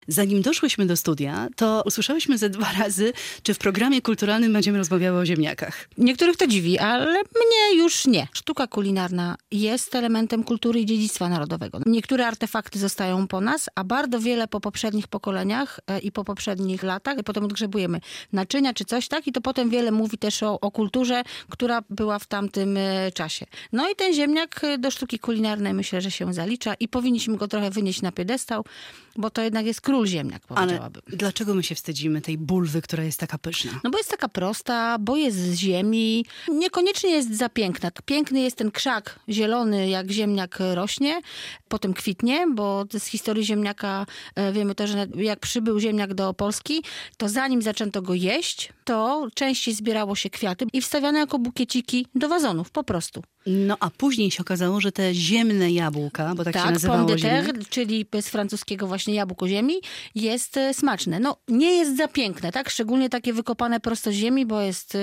Zanim doszłyśmy do studia, to usłyszałyśmy ze 2 razy, czy w programie kulturalnym będziemy rozmawiały o ziemniakach. Niektórych to dziwi, ale mnie już nie. Sztuka kulinarna jest elementem kultury i dziedzictwa narodowego. Niektóre artefakty zostają po nas, a bardzo wiele po poprzednich pokoleniach i po poprzednich latach. Potem odgrzebujemy naczynia czy coś, tak? I to potem wiele mówi też o kulturze, która była w tamtym czasie. No i ten ziemniak do sztuki kulinarnej myślę, że się zalicza i powinniśmy go trochę wynieść na piedestał, bo to jednak jest król ziemniak, powiedziałabym. Ale dlaczego my się wstydzimy tej bulwy, która jest taka pyszna? No bo jest taka prosta, bo jest z ziemi. Niekoniecznie jest za piękna. Piękny jest ten krzak zielony, jak ziemniak rośnie, potem kwitnie, bo z historii ziemniaka wiemy też, że jak przybył ziemniak do Polski, to zanim zaczęto go jeść, to częściej zbierało się kwiaty i wstawiano jako bukieciki do wazonów, po prostu. No a później się okazało, że te ziemne jabłka, bo tak się nazywało pomme de terre, ziemniak, czyli z francuskiego właśnie jabłko ziemi, jest smaczne. No nie jest za piękne, tak? Szczególnie takie wykopane prosto z ziemi, bo jest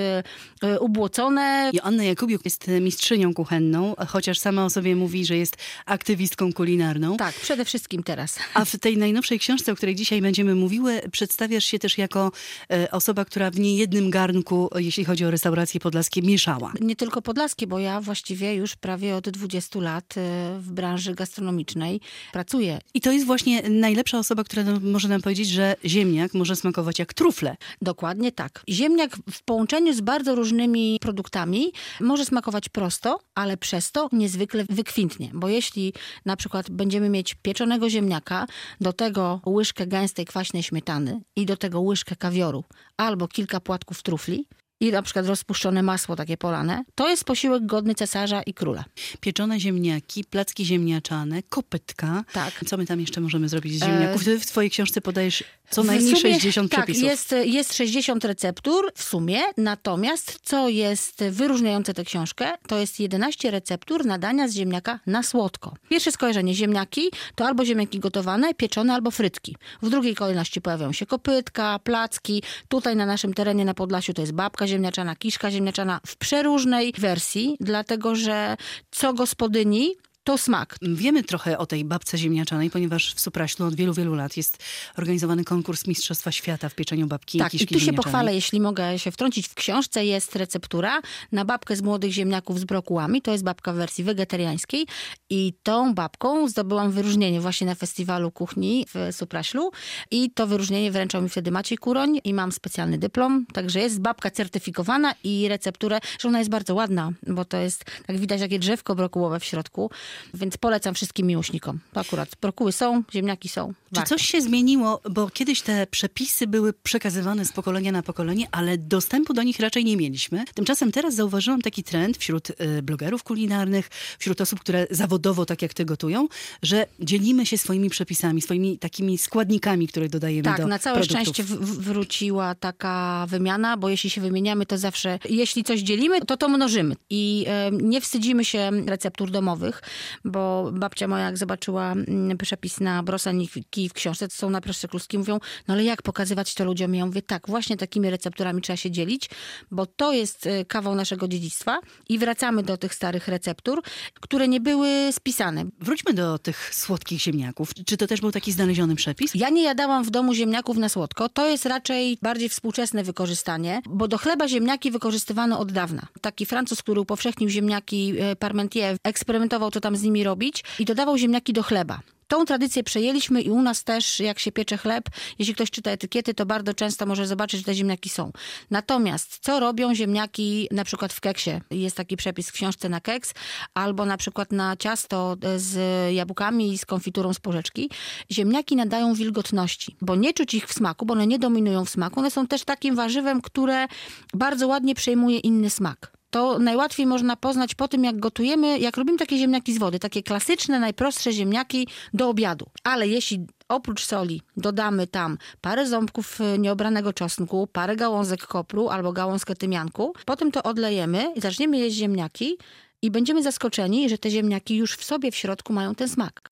ubłocone. Joanna Jakubiuk jest mistrzynią kuchenną, chociaż sama o sobie mówi, że jest aktywistką kulinarną. Tak, przede wszystkim teraz. A w tej najnowszej książce, o której dzisiaj będziemy mówiły, przedstawiasz się też jako osoba, która w niejednym garnku, jeśli chodzi o restauracje podlaskie, mieszała. Nie tylko podlaskie, bo ja właściwie już prawie od 20 lat w branży gastronomicznej pracuję. I to jest właśnie najlepsza osoba, która może nam powiedzieć, że ziemniak może smakować jak trufle. Dokładnie tak. Ziemniak w połączeniu z bardzo różnymi produktami może smakować prosto, ale przez to niezwykle wykwintnie. Bo jeśli na przykład będziemy mieć pieczonego ziemniaka, do tego łyżkę gęstej, kwaśnej śmietany i do tego łyżkę kawioru albo kilka płatków trufli, i na przykład rozpuszczone masło takie polane, to jest posiłek godny cesarza i króla. Pieczone ziemniaki, placki ziemniaczane, kopytka. Tak. Co my tam jeszcze możemy zrobić z ziemniaków? Ty w twojej książce podajesz co najmniej W sumie, 60 przepisów. Jest 60 receptur w sumie, natomiast co jest wyróżniające tę książkę, to jest 11 receptur na dania z ziemniaka na słodko. Pierwsze skojarzenie ziemniaki to albo ziemniaki gotowane, pieczone, albo frytki. W drugiej kolejności pojawiają się kopytka, placki. Tutaj na naszym terenie na Podlasiu to jest babka ziemniaczana, kiszka ziemniaczana w przeróżnej wersji, dlatego że co gospodyni, to smak. Wiemy trochę o tej babce ziemniaczanej, ponieważ w Supraślu od wielu, wielu lat jest organizowany konkurs Mistrzostwa Świata w pieczeniu babki Tak, i kiszki i tu się ziemniaczanej. pochwalę, jeśli mogę się wtrącić. W książce jest receptura na babkę z młodych ziemniaków z brokułami. To jest babka w wersji wegetariańskiej i tą babką zdobyłam wyróżnienie właśnie na Festiwalu Kuchni w Supraślu i to wyróżnienie wręczał mi wtedy Maciej Kuroń i mam specjalny dyplom, także jest babka certyfikowana i recepturę, że ona jest bardzo ładna, bo to jest, tak widać, takie drzewko brokułowe w środku. Więc polecam wszystkim miłośnikom. To akurat brokuły są, ziemniaki są. Czy Warto. coś się zmieniło? Bo kiedyś te przepisy były przekazywane z pokolenia na pokolenie, ale dostępu do nich raczej nie mieliśmy. Tymczasem teraz zauważyłam taki trend wśród blogerów kulinarnych, wśród osób, które zawodowo tak jak ty gotują, że dzielimy się swoimi przepisami, swoimi takimi składnikami, które dodajemy do produktów. Tak, na całe szczęście wróciła taka wymiana, bo jeśli się wymieniamy, to zawsze, jeśli coś dzielimy, to mnożymy. I nie wstydzimy się receptur domowych, bo babcia moja, jak zobaczyła przepis na brosaniki w książce, to są na proste kluski, mówią, no ale jak pokazywać to ludziom? Ja mówię, tak, właśnie takimi recepturami trzeba się dzielić, bo to jest kawał naszego dziedzictwa i wracamy do tych starych receptur, które nie były spisane. Wróćmy do tych słodkich ziemniaków. Czy to też był taki znaleziony przepis? Ja nie jadałam w domu ziemniaków na słodko. To jest raczej bardziej współczesne wykorzystanie, bo do chleba ziemniaki wykorzystywano od dawna. Taki Francuz, który upowszechnił ziemniaki, Parmentier, eksperymentował, co tam z nimi robić i dodawał ziemniaki do chleba. Tą tradycję przejęliśmy i u nas też, jak się piecze chleb, jeśli ktoś czyta etykiety, to bardzo często może zobaczyć, że te ziemniaki są. Natomiast co robią ziemniaki na przykład w keksie? Jest taki przepis w książce na keks, albo na przykład na ciasto z jabłkami i z konfiturą z porzeczki. Ziemniaki nadają wilgotności, bo nie czuć ich w smaku, bo one nie dominują w smaku. One są też takim warzywem, które bardzo ładnie przejmuje inny smak. To najłatwiej można poznać po tym, jak gotujemy, jak robimy takie ziemniaki z wody, takie klasyczne, najprostsze ziemniaki do obiadu. Ale jeśli oprócz soli dodamy tam parę ząbków nieobranego czosnku, parę gałązek kopru albo gałązkę tymianku, potem to odlejemy i zaczniemy jeść ziemniaki i będziemy zaskoczeni, że te ziemniaki już w sobie w środku mają ten smak.